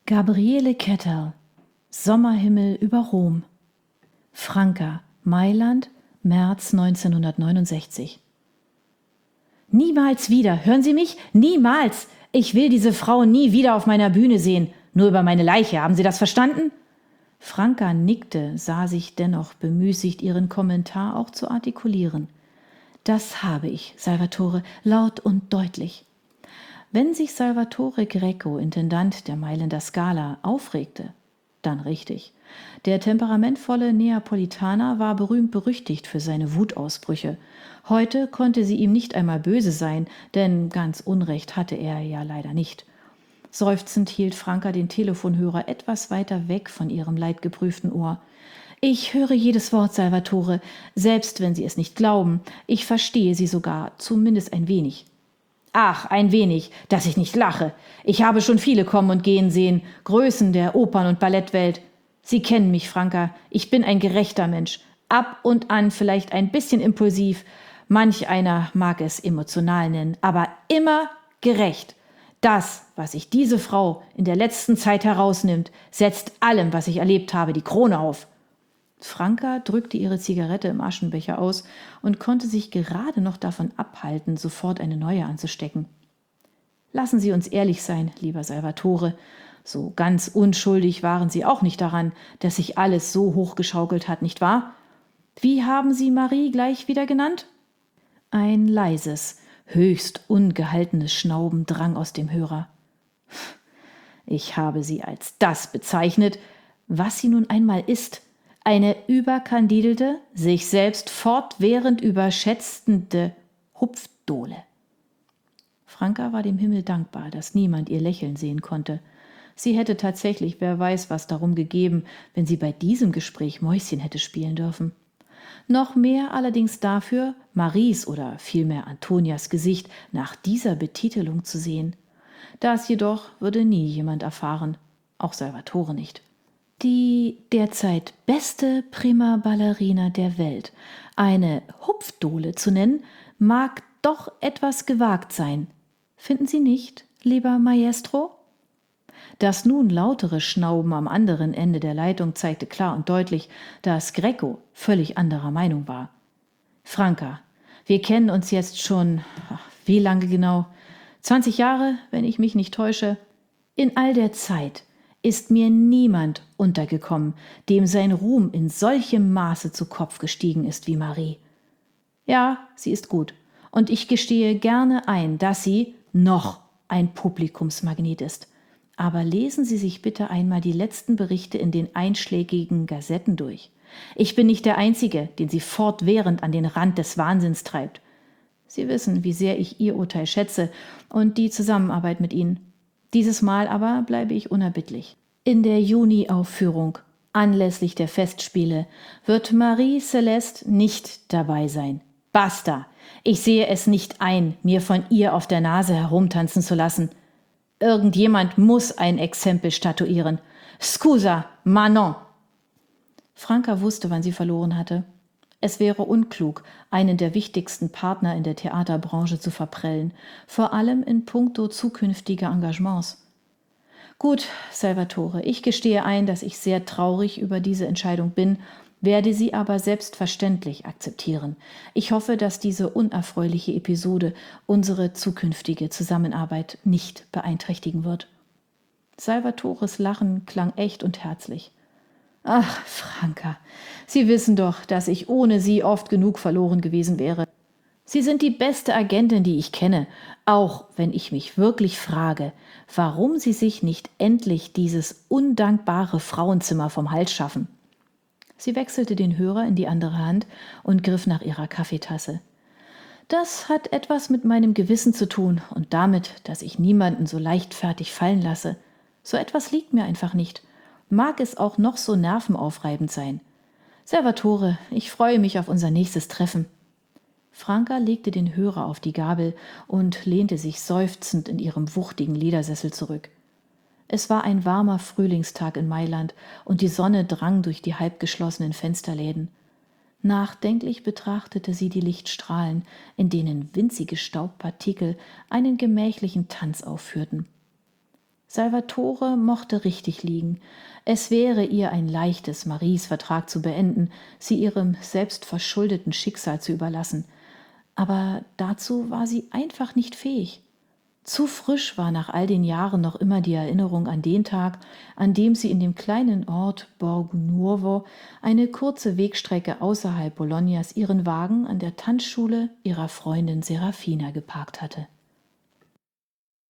Gabriele Ketterl, Sommerhimmel über Rom. Franka, Mailand, März 1969. Niemals wieder, hören Sie mich? Niemals! Ich will diese Frau nie wieder auf meiner Bühne sehen. Nur über meine Leiche, haben Sie das verstanden? Franka nickte, sah sich dennoch bemüßigt, ihren Kommentar auch zu artikulieren. Das habe ich, Salvatore, laut und deutlich. Wenn sich Salvatore Greco, Intendant der Mailänder Scala, aufregte, dann richtig. Der temperamentvolle Neapolitaner war berühmt-berüchtigt für seine Wutausbrüche. Heute konnte sie ihm nicht einmal böse sein, denn ganz Unrecht hatte er ja leider nicht. Seufzend hielt Franka den Telefonhörer etwas weiter weg von ihrem leidgeprüften Ohr. »Ich höre jedes Wort, Salvatore, selbst wenn Sie es nicht glauben. Ich verstehe Sie sogar, zumindest ein wenig.« »Ach, ein wenig, dass ich nicht lache. Ich habe schon viele kommen und gehen sehen, Größen der Opern- und Ballettwelt. Sie kennen mich, Franka, ich bin ein gerechter Mensch, ab und an vielleicht ein bisschen impulsiv, manch einer mag es emotional nennen, aber immer gerecht. Das, was sich diese Frau in der letzten Zeit herausnimmt, setzt allem, was ich erlebt habe, die Krone auf.« Franka drückte ihre Zigarette im Aschenbecher aus und konnte sich gerade noch davon abhalten, sofort eine neue anzustecken. Lassen Sie uns ehrlich sein, lieber Salvatore. So ganz unschuldig waren Sie auch nicht daran, dass sich alles so hochgeschaukelt hat, nicht wahr? Wie haben Sie Marie gleich wieder genannt? Ein leises, höchst ungehaltenes Schnauben drang aus dem Hörer. Ich habe sie als das bezeichnet, was sie nun einmal ist. Eine überkandidelte, sich selbst fortwährend überschätzende Hupfdohle. Franka war dem Himmel dankbar, dass niemand ihr Lächeln sehen konnte. Sie hätte tatsächlich, wer weiß was, darum gegeben, wenn sie bei diesem Gespräch Mäuschen hätte spielen dürfen. Noch mehr allerdings dafür, Maries oder vielmehr Antonias Gesicht nach dieser Betitelung zu sehen. Das jedoch würde nie jemand erfahren, auch Salvatore nicht. Die derzeit beste Prima Ballerina der Welt, eine Hupfdohle zu nennen, mag doch etwas gewagt sein. Finden Sie nicht, lieber Maestro? Das nun lautere Schnauben am anderen Ende der Leitung zeigte klar und deutlich, dass Greco völlig anderer Meinung war. Franka, wir kennen uns jetzt schon, wie lange genau? 20 Jahre, wenn ich mich nicht täusche. In all der Zeit ist mir niemand untergekommen, dem sein Ruhm in solchem Maße zu Kopf gestiegen ist wie Marie. Ja, sie ist gut. Und ich gestehe gerne ein, dass sie noch ein Publikumsmagnet ist. Aber lesen Sie sich bitte einmal die letzten Berichte in den einschlägigen Gazetten durch. Ich bin nicht der Einzige, den sie fortwährend an den Rand des Wahnsinns treibt. Sie wissen, wie sehr ich Ihr Urteil schätze und die Zusammenarbeit mit Ihnen. Dieses Mal aber bleibe ich unerbittlich. In der Juni-Aufführung, anlässlich der Festspiele, wird Marie Celeste nicht dabei sein. Basta! Ich sehe es nicht ein, mir von ihr auf der Nase herumtanzen zu lassen. Irgendjemand muss ein Exempel statuieren. Scusa, ma non! Franka wusste, wann sie verloren hatte. Es wäre unklug, einen der wichtigsten Partner in der Theaterbranche zu verprellen, vor allem in puncto zukünftiger Engagements. Gut, Salvatore, ich gestehe ein, dass ich sehr traurig über diese Entscheidung bin, werde sie aber selbstverständlich akzeptieren. Ich hoffe, dass diese unerfreuliche Episode unsere zukünftige Zusammenarbeit nicht beeinträchtigen wird. Salvatores Lachen klang echt und herzlich. Ach, Franka, Sie wissen doch, dass ich ohne Sie oft genug verloren gewesen wäre. Sie sind die beste Agentin, die ich kenne, auch wenn ich mich wirklich frage, warum Sie sich nicht endlich dieses undankbare Frauenzimmer vom Hals schaffen. Sie wechselte den Hörer in die andere Hand und griff nach ihrer Kaffeetasse. Das hat etwas mit meinem Gewissen zu tun und damit, dass ich niemanden so leichtfertig fallen lasse. So etwas liegt mir einfach nicht. Mag es auch noch so nervenaufreibend sein. Salvatore, ich freue mich auf unser nächstes Treffen. Franka legte den Hörer auf die Gabel und lehnte sich seufzend in ihrem wuchtigen Ledersessel zurück. Es war ein warmer Frühlingstag in Mailand und die Sonne drang durch die halbgeschlossenen Fensterläden. Nachdenklich betrachtete sie die Lichtstrahlen, in denen winzige Staubpartikel einen gemächlichen Tanz aufführten. Salvatore mochte richtig liegen. Es wäre ihr ein leichtes, Maries Vertrag zu beenden, sie ihrem selbstverschuldeten Schicksal zu überlassen. Aber dazu war sie einfach nicht fähig. Zu frisch war nach all den Jahren noch immer die Erinnerung an den Tag, an dem sie in dem kleinen Ort Borgonuovo, eine kurze Wegstrecke außerhalb Bolognas, ihren Wagen an der Tanzschule ihrer Freundin Serafina geparkt hatte.